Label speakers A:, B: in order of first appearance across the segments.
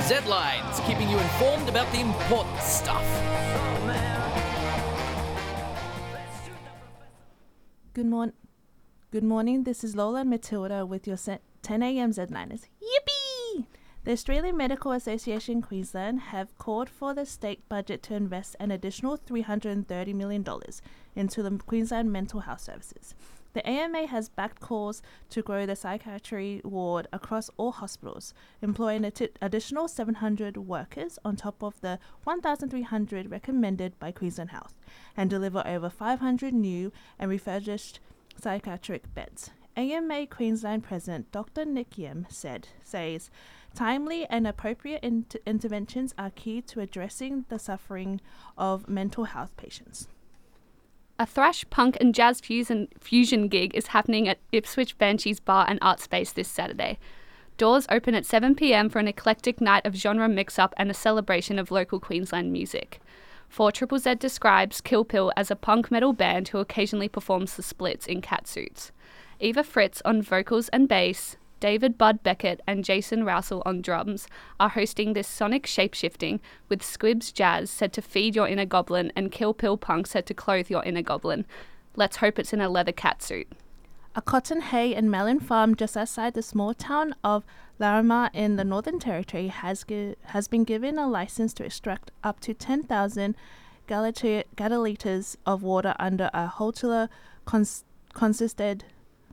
A: Z-Lines, keeping you informed about the important stuff.
B: Good morning, this is Lola and Matilda with your 10 a.m. Z-Liners. Yippee! The Australian Medical Association Queensland have called for the state budget to invest an additional $330 million into the Queensland mental health services. The AMA has backed calls to grow the psychiatry ward across all hospitals, employing an additional 700 workers on top of the 1,300 recommended by Queensland Health, and deliver over 500 new and refurbished psychiatric beds. AMA Queensland President Dr. Nick Yim says, timely and appropriate interventions are key to addressing the suffering of mental health patients.
C: A thrash, punk and jazz fusion gig is happening at Ipswich Banshees Bar and Art Space this Saturday. Doors open at 7 p.m. for an eclectic night of genre mix-up and a celebration of local Queensland music. 4ZZZ describes Kill Pill as a punk metal band who occasionally performs the splits in catsuits. Eva Fritz on vocals and bass, David Bud Beckett and Jason Rousel on drums are hosting this sonic shapeshifting, with Squibs Jazz said to feed your inner goblin and Kill Pill Punk said to clothe your inner goblin. Let's hope it's in a leather catsuit.
B: A cotton, hay and melon farm just outside the small town of Larimar in the Northern Territory has been given a license to extract up to 10,000 gallilitres of water under a Hotula contested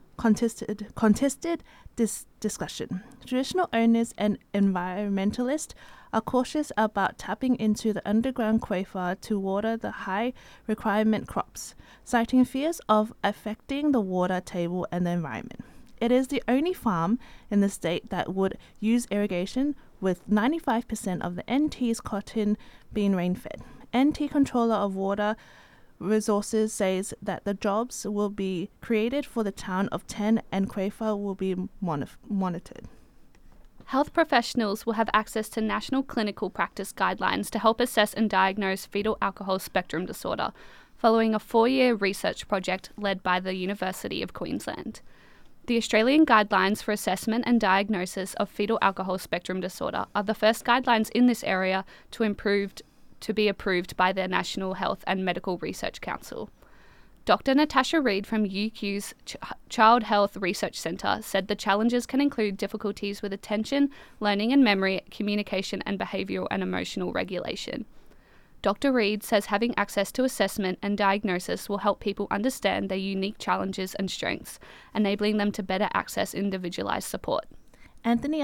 B: discussion. Traditional owners and environmentalists are cautious about tapping into the underground aquifer to water the high requirement crops, citing fears of affecting the water table and the environment. It is the only farm in the state that would use irrigation, with 95% of the NT's cotton being rain-fed. NT Controller of Water Resources says that the jobs will be created for the town of 10 and aquifer will be monitored.
C: Health professionals will have access to national clinical practice guidelines to help assess and diagnose fetal alcohol spectrum disorder, following a 4-year research project led by the University of Queensland. The Australian Guidelines for Assessment and Diagnosis of Fetal Alcohol Spectrum Disorder are the first guidelines in this area to be approved by the National Health and Medical Research Council. Dr. Natasha Reid from UQ's Child Health Research Centre said the challenges can include difficulties with attention, learning and memory, communication and behavioural and emotional regulation. Dr. Reid says having access to assessment and diagnosis will help people understand their unique challenges and strengths, enabling them to better access individualised support.
B: Anthony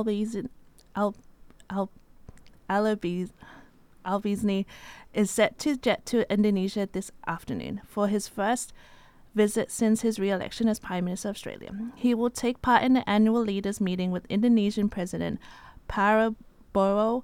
B: Albanese is set to jet to Indonesia this afternoon for his first visit since his re-election as Prime Minister of Australia. He will take part in the annual leaders meeting with Indonesian President Prabowo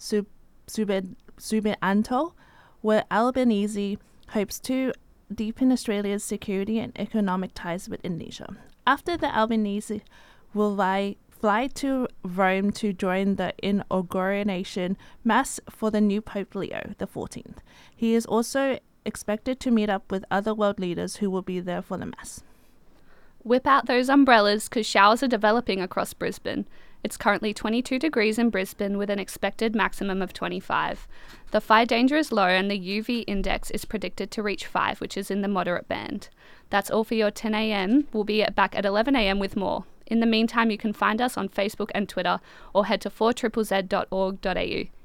B: Subianto, where Albanese hopes to deepen Australia's security and economic ties with Indonesia. After the Albanese will fly to Rome to join the inauguration mass for the new Pope Leo XIV. He is also expected to meet up with other world leaders who will be there for the mass.
C: Whip out those umbrellas because showers are developing across Brisbane. It's currently 22 degrees in Brisbane with an expected maximum of 25. The fire danger is low and the UV index is predicted to reach 5, which is in the moderate band. That's all for your 10 a.m. We'll be back at 11 a.m. with more. In the meantime, you can find us on Facebook and Twitter or head to 4ZZZ.org.au.